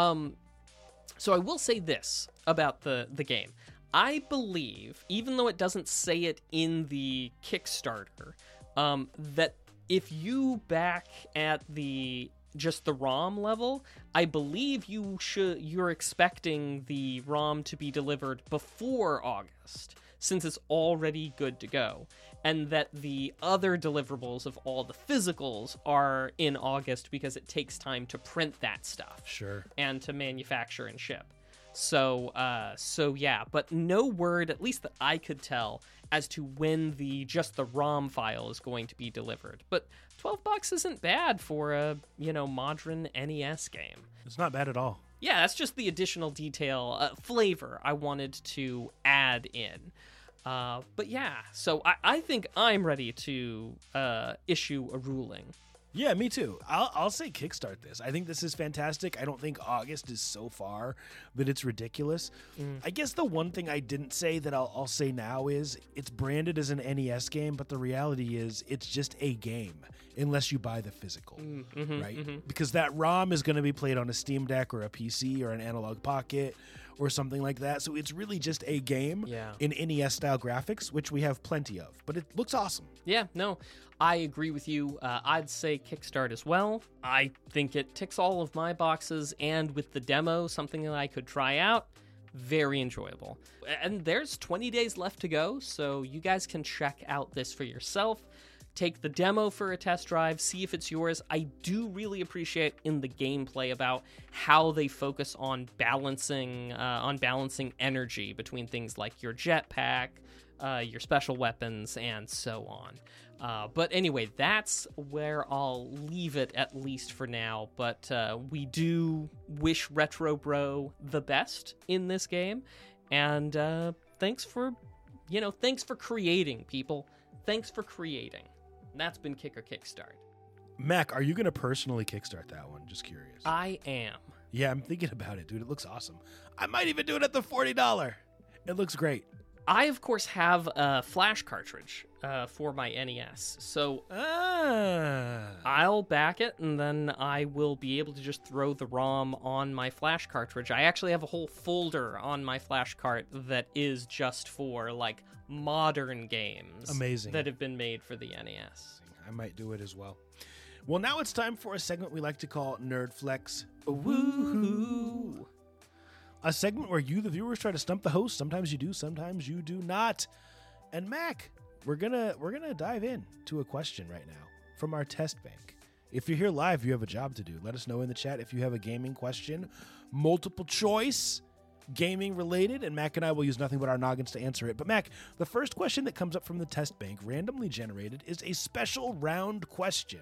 So I will say this about the game. I believe, even though it doesn't say it in the Kickstarter, that if you back at just the ROM level, I believe you're expecting the ROM to be delivered before August, since it's already good to go, and that the other deliverables of all the physicals are in August because it takes time to print that stuff. Sure. And to manufacture and ship. So yeah, but no word, at least that I could tell, as to when just the ROM file is going to be delivered. But $12 isn't bad for a, modern NES game. It's not bad at all. Yeah, that's just the additional detail, flavor I wanted to add in. But yeah, so I think I'm ready to issue a ruling. Yeah, me too. I'll say kickstart this. I think this is fantastic. I don't think August is so far that it's ridiculous. I guess the one thing I didn't say that I'll say now is it's branded as an NES game, but the reality is it's just a game unless you buy the physical, right? Because that ROM is going to be played on a Steam Deck or a PC or an Analog Pocket or something like that. So it's really just a game in NES-style graphics, which we have plenty of. But it looks awesome. Yeah, no, I agree with you. I'd say Kickstart as well. I think it ticks all of my boxes, and with the demo, something that I could try out, very enjoyable. And there's 20 days left to go, so you guys can check out this for yourself. Take the demo for a test drive, see if it's yours. I do really appreciate in the gameplay about how they focus on balancing energy between things like your jetpack, your special weapons, and so on. But anyway, that's where I'll leave it, at least for now. But we do wish Retro Bro the best in this game, and thanks for creating, people. Thanks for creating. That's been Kick or Kickstart. Mac, are you going to personally kickstart that one? Just curious. I am. Yeah, I'm thinking about it, dude. It looks awesome. I might even do it at the $40. It looks great. I, of course, have a flash cartridge for my NES, so I'll back it, and then I will be able to just throw the ROM on my flash cartridge. I actually have a whole folder on my flash cart that is just for, like, modern games. Amazing. That have been made for the NES. I might do it as well. Well, now it's time for a segment we like to call Nerd Flex. Woohoo! A segment where you, the viewers, try to stump the host. Sometimes you do, sometimes you do not. And Mac, we're gonna dive in to a question right now from our test bank. If you're here live, you have a job to do. Let us know in the chat if you have a gaming question, multiple choice, gaming related, and Mac and I will use nothing but our noggins to answer it. But Mac, the first question that comes up from the test bank, randomly generated, is a special round question.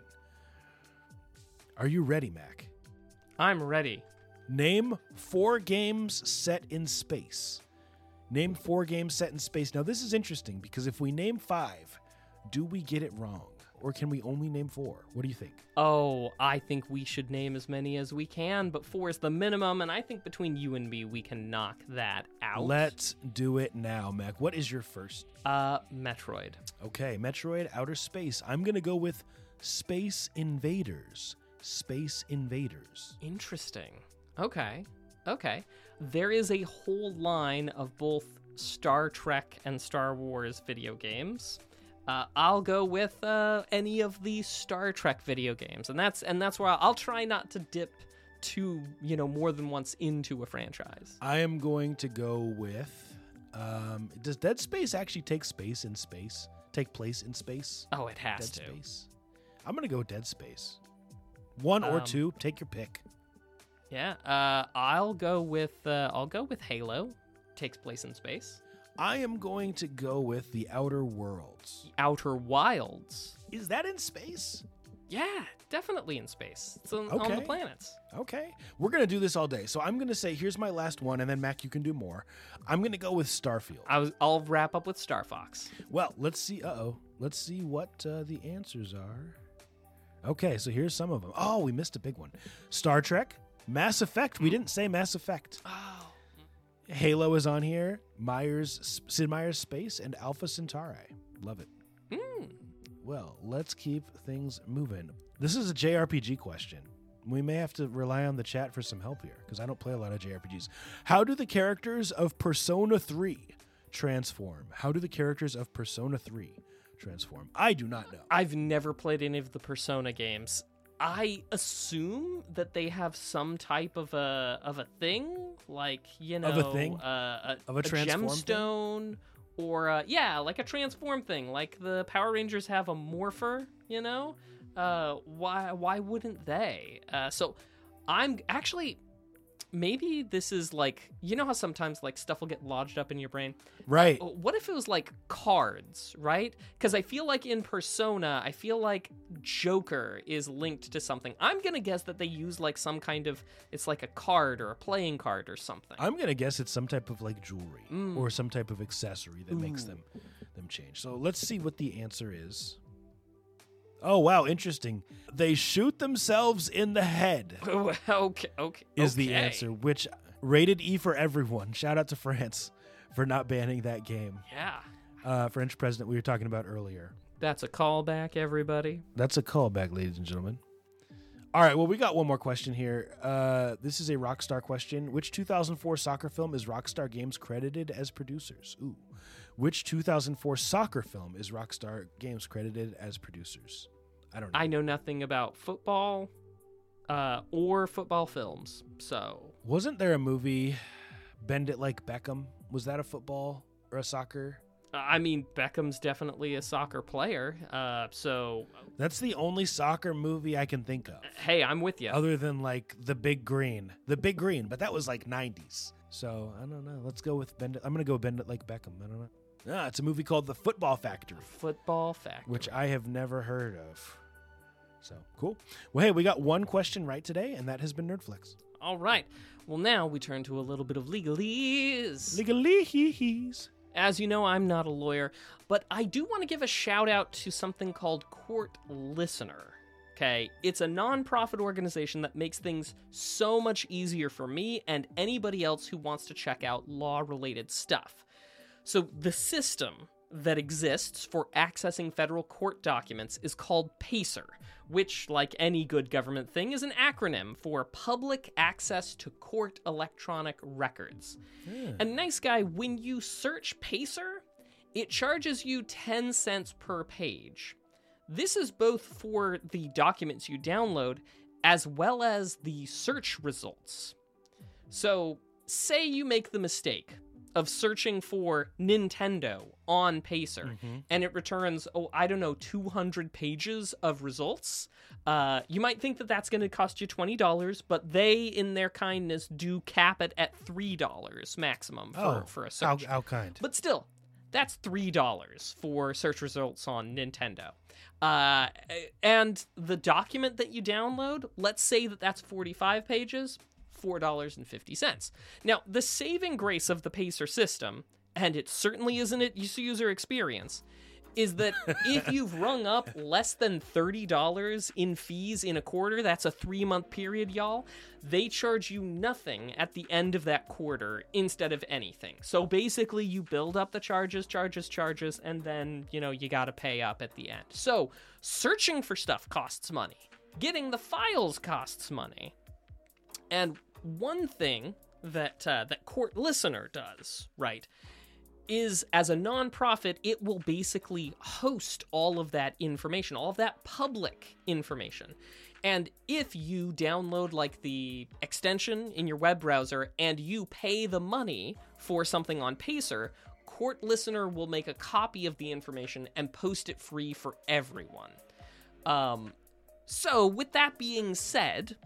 Are you ready, Mac? I'm ready. Name 4 games set in space. Name 4 games set in space. Now, this is interesting because if we name 5, do we get it wrong? Or can we only name 4? What do you think? Oh, I think we should name as many as we can, but 4 is the minimum, and I think between you and me, we can knock that out. Let's do it now, Mac. What is your first? Metroid. Okay, Metroid, Outer Space. I'm going to go with Space Invaders. Space Invaders. Interesting. Okay. There is a whole line of both Star Trek and Star Wars video games. I'll go with any of the Star Trek video games, and that's where I'll try not to dip more than once into a franchise. I am going to go with. Does Dead Space actually take place in space? Oh, it has Dead to. Space. I'm going to go Dead Space. 1 or 2, take your pick. Yeah, I'll go with Halo. Takes place in space. I am going to go with The Outer Worlds. The Outer Wilds. Is that in space? Yeah, definitely in space. It's on Okay. the planets. Okay. We're going to do this all day. So I'm going to say, here's my last one, and then, Mac, you can do more. I'm going to go with Starfield. I'll wrap up with Star Fox. Well, let's see. Let's see what the answers are. Okay, so here's some of them. Oh, we missed a big one. Star Trek, Mass Effect. We didn't say Mass Effect. Oh. Halo is on here. Sid Meier's Space, and Alpha Centauri. Love it. Well, let's keep things moving. This is a JRPG question. We may have to rely on the chat for some help here, because I don't play a lot of JRPGs. How do the characters of Persona 3 transform? I do not know. I've never played any of the Persona games. I assume that they have some type of a thing, like Of a thing? a transform gemstone, or like a transform thing, like the Power Rangers have a morpher. Why wouldn't they? So I'm actually. Maybe this is like, how sometimes like stuff will get lodged up in your brain? Right. What if it was like cards, right? Because I feel like in Persona, Joker is linked to something. I'm going to guess that they use like some kind of, it's like a card or a playing card or something. I'm going to guess it's some type of like jewelry or some type of accessory that makes them change. So let's see what the answer is. Oh, wow, interesting. They shoot themselves in the head. Okay. Is the answer, which rated E for everyone. Shout out to France for not banning that game. Yeah. French president we were talking about earlier. That's a callback, everybody. That's a callback, ladies and gentlemen. All right, well, we got one more question here. This is a Rockstar question. Which 2004 soccer film is Rockstar Games credited as producers? Ooh. Which 2004 soccer film is Rockstar Games credited as producers? I don't know. I know nothing about football or football films, so... Wasn't there a movie, Bend It Like Beckham? Was that a football or a soccer? I mean, Beckham's definitely a soccer player, so... That's the only soccer movie I can think of. Hey, I'm with you. Other than, like, The Big Green. The Big Green, but that was, like, 90s. So, I don't know. Let's go with Bend It. I'm going to go Bend It Like Beckham. I don't know. It's a movie called The Football Factory. Football Factory. Which I have never heard of. So, cool. Well, hey, we got one question right today, and that has been Nerdflix. All right. Well, now we turn to a little bit of legalese. Legalese. As you know, I'm not a lawyer, but I do want to give a shout out to something called Court Listener. Okay, it's a non-profit organization that makes things so much easier for me and anybody else who wants to check out law-related stuff. So the system that exists for accessing federal court documents is called PACER, which, like any good government thing, is an acronym for Public Access to Court Electronic Records. And nice guy, when you search PACER, it charges you 10 cents per page. This is both for the documents you download as well as the search results. So, say you make the mistake of searching for Nintendo on Pacer, and it returns, 200 pages of results, you might think that that's going to cost you $20, but they, in their kindness, do cap it at $3 maximum for a search. How kind. But still, that's $3 for search results on Nintendo. And the document that you download, let's say that that's 45 pages, $4.50. Now, the saving grace of the Pacer system, and it certainly isn't its user experience, is that if you've rung up less than $30 in fees in a quarter, that's a 3-month period, y'all, they charge you nothing at the end of that quarter instead of anything. So basically, you build up the charges, and then, you gotta pay up at the end. So, searching for stuff costs money. Getting the files costs money. And one thing that Court Listener does, right, is as a nonprofit, it will basically host all of that information, all of that public information. And if you download like the extension in your web browser and you pay the money for something on Pacer, Court Listener will make a copy of the information and post it free for everyone. So with that being said,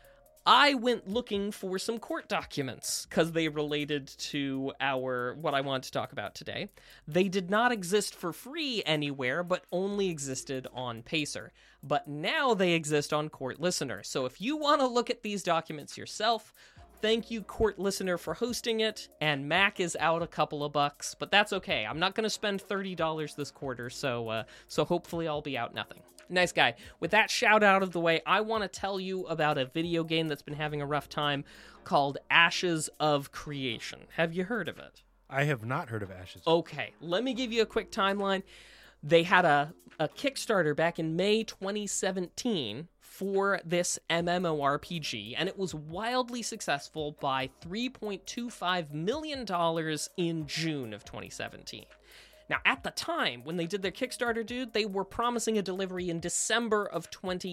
I went looking for some court documents because they related to what I wanted to talk about today. They did not exist for free anywhere, but only existed on Pacer. But now they exist on Court Listener. So if you want to look at these documents yourself, thank you, Court Listener, for hosting it. And Mac is out a couple of bucks, but that's okay. I'm not going to spend $30 this quarter, so hopefully I'll be out nothing. Nice guy. With that shout out of the way, I want to tell you about a video game that's been having a rough time called Ashes of Creation. Have you heard of it? I have not heard of Ashes. Okay, let me give you a quick timeline. They had a Kickstarter back in May 2017 for this MMORPG, and it was wildly successful by $3.25 million in June of 2017. Now, at the time, when they did their Kickstarter, dude, they were promising a delivery in December of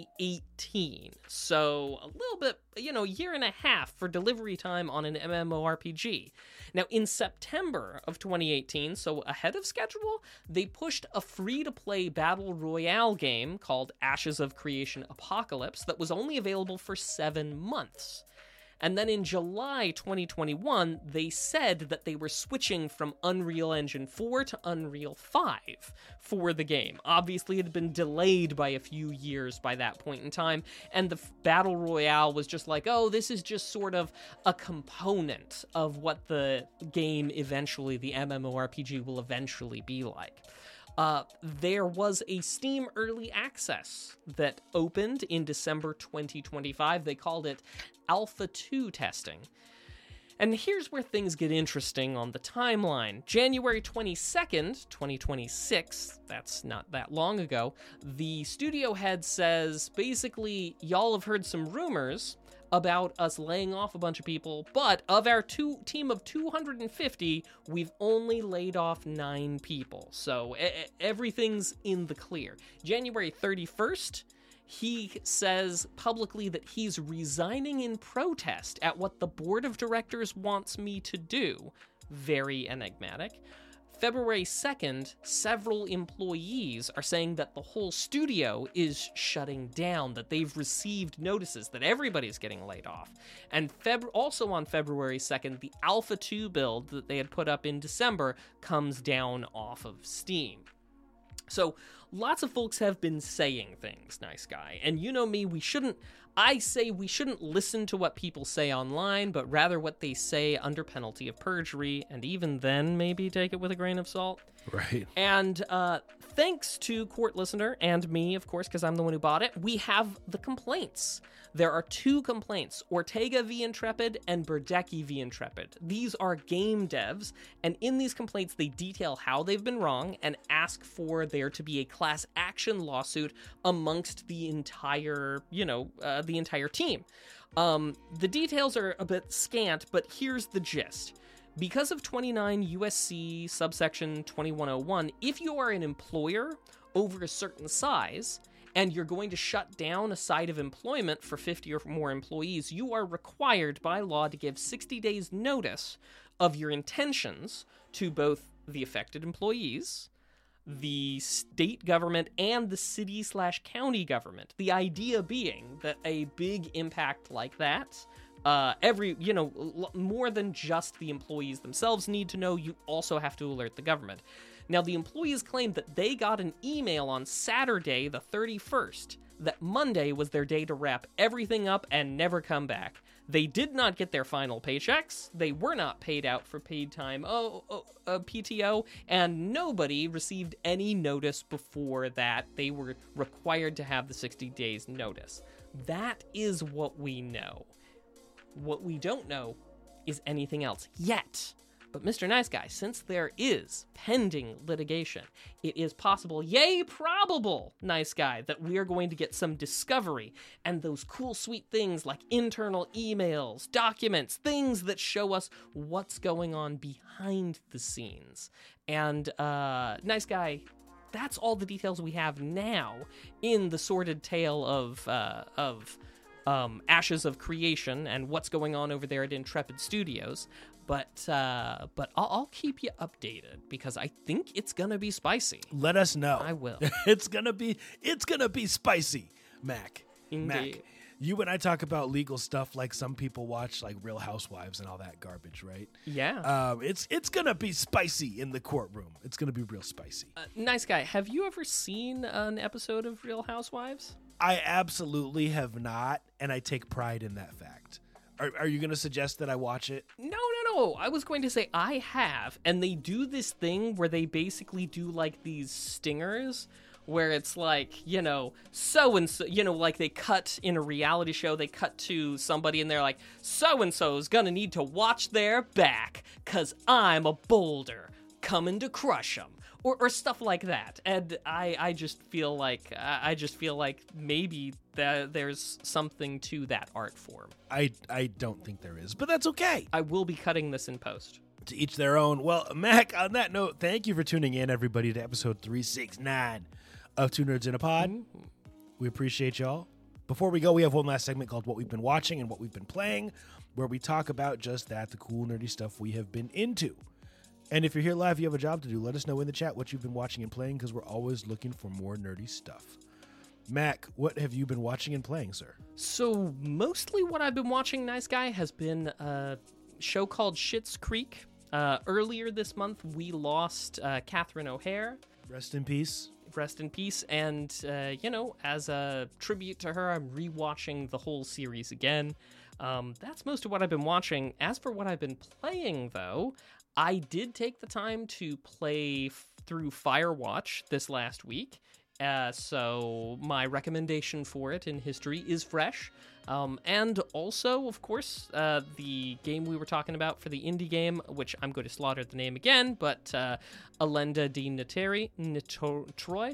2018. So, a little bit, a year and a half for delivery time on an MMORPG. Now, in September of 2018, so ahead of schedule, they pushed a free-to-play battle royale game called Ashes of Creation Apocalypse that was only available for 7 months. And then in July 2021, they said that they were switching from Unreal Engine 4 to Unreal 5 for the game. Obviously, it had been delayed by a few years by that point in time, and the Battle Royale was just like, oh, this is just sort of a component of what the game eventually, the MMORPG, will eventually be like. There was a Steam Early Access that opened in December 2025. They called it Alpha 2 testing. And here's where things get interesting on the timeline. January 22nd, 2026, that's not that long ago, the studio head says, basically, y'all have heard some rumors about us laying off a bunch of people, but of our team of 250, we've only laid off 9 people. So everything's in the clear. January 31st, he says publicly that he's resigning in protest at what the board of directors wants me to do. Very enigmatic. February 2nd, several employees are saying that the whole studio is shutting down, that they've received notices that everybody's getting laid off. And also on February 2nd, the Alpha 2 build that they had put up in December comes down off of Steam. So lots of folks have been saying things, nice guy. And you know me, I say we shouldn't listen to what people say online, but rather what they say under penalty of perjury, and even then maybe take it with a grain of salt. Right. And thanks to Court Listener and me, of course, because I'm the one who bought it, we have the complaints. There are 2 complaints, Ortega v. Intrepid and Burdecki v. Intrepid. These are game devs, and in these complaints, they detail how they've been wrong and ask for there to be a class action lawsuit amongst the entire, the entire team. The details are a bit scant, but here's the gist. Because of 29 USC subsection 2101, if you are an employer over a certain size and you're going to shut down a site of employment for 50 or more employees, you are required by law to give 60 days notice of your intentions to both the affected employees, the state government, and the city/county government. The idea being that a big impact like that, more than just the employees themselves need to know, you also have to alert the government. Now, the employees claimed that they got an email on Saturday, the 31st, that Monday was their day to wrap everything up and never come back. They did not get their final paychecks, they were not paid out for paid time PTO, and nobody received any notice before that. They were required to have the 60 days notice. That is what we know. What we don't know is anything else yet. But Mr. Nice Guy, since there is pending litigation, it is possible, yay, probable, Nice Guy, that we are going to get some discovery and those cool, sweet things like internal emails, documents, things that show us what's going on behind the scenes. And, Nice Guy, that's all the details we have now in the sordid tale of Ashes of Creation and what's going on over there at Intrepid Studios. But I'll keep you updated because I think it's gonna be spicy. Let us know. I will. It's gonna be spicy, Mac. Indeed. Mac, you and I talk about legal stuff like some people watch like Real Housewives and all that garbage, right? Yeah. It's gonna be spicy in the courtroom. It's gonna be real spicy. Nice Guy, have you ever seen an episode of Real Housewives? I absolutely have not, and I take pride in that fact. Are you going to suggest that I watch it? No. I was going to say I have, and they do this thing where they basically do like these stingers where it's like, so-and-so, like they cut in a reality show, they cut to somebody and they're like, so-and-so's gonna need to watch their back, 'cause I'm a boulder coming to crush them. Or stuff like that. And I just feel like maybe there's something to that art form. I don't think there is, but that's okay. I will be cutting this in post. To each their own. Well, Mac, on that note, thank you for tuning in, everybody, to episode 369 of Two Nerds in a Pod. Mm-hmm. We appreciate y'all. Before we go, we have one last segment called What We've Been Watching and What We've Been Playing, where we talk about just that, the cool, nerdy stuff we have been into. And if you're here live, you have a job to do. Let us know in the chat what you've been watching and playing, because we're always looking for more nerdy stuff. Mac, what have you been watching and playing, sir? So mostly what I've been watching, Nice Guy, has been a show called Schitt's Creek. Earlier this month, we lost Catherine O'Hare. Rest in peace. Rest in peace. And, as a tribute to her, I'm rewatching the whole series again. That's most of what I've been watching. As for what I've been playing, though, I did take the time to play through Firewatch this last week, so my recommendation for it in history is fresh. And also, of course, the game we were talking about for the indie game, which I'm going to slaughter the name again, but Alenda di Nitroy.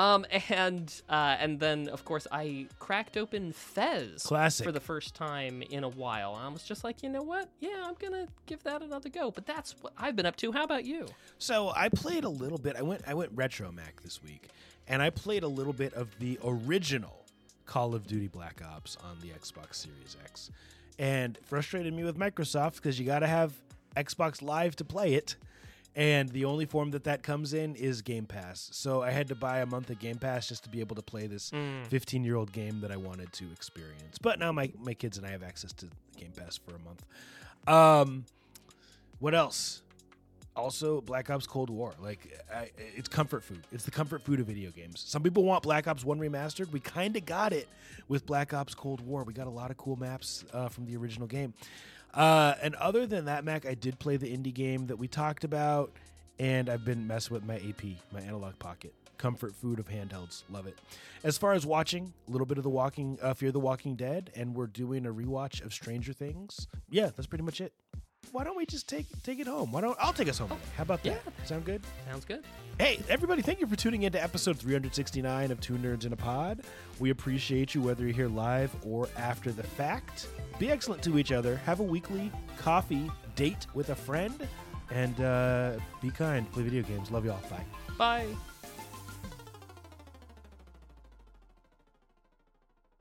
And then, of course, I cracked open Fez Classic. For the first time in a while. And I was just like, you know what? Yeah, I'm going to give that another go. But that's what I've been up to. How about you? So I played a little bit. I went retro, Mac, this week, and I played a little bit of the original Call of Duty Black Ops on the Xbox Series X, and frustrated me with Microsoft because you got to have Xbox Live to play it, and the only form that comes in is Game Pass. So I had to buy a month of Game Pass just to be able to play this 15-year-old game that I wanted to experience. But now my kids and I have access to Game Pass for a month. What else? Also, Black Ops Cold War. It's comfort food. It's the comfort food of video games. Some people want Black Ops 1 remastered. We kind of got it with Black Ops Cold War. We got a lot of cool maps from the original game. And other than that, Mac, I did play the indie game that we talked about, and I've been messing with my AP, my Analog Pocket. Comfort food of handhelds. Love it. As far as watching, a little bit of Fear the Walking Dead, and we're doing a rewatch of Stranger Things. Yeah, that's pretty much it. Why don't we just take it home? I'll take us home. How about that? Yeah. Sound good? Sounds good. Hey, everybody, thank you for tuning in to episode 369 of Two Nerds in a Pod. We appreciate you whether you're here live or after the fact. Be excellent to each other. Have a weekly coffee date with a friend. And be kind. Play video games. Love y'all. Bye. Bye.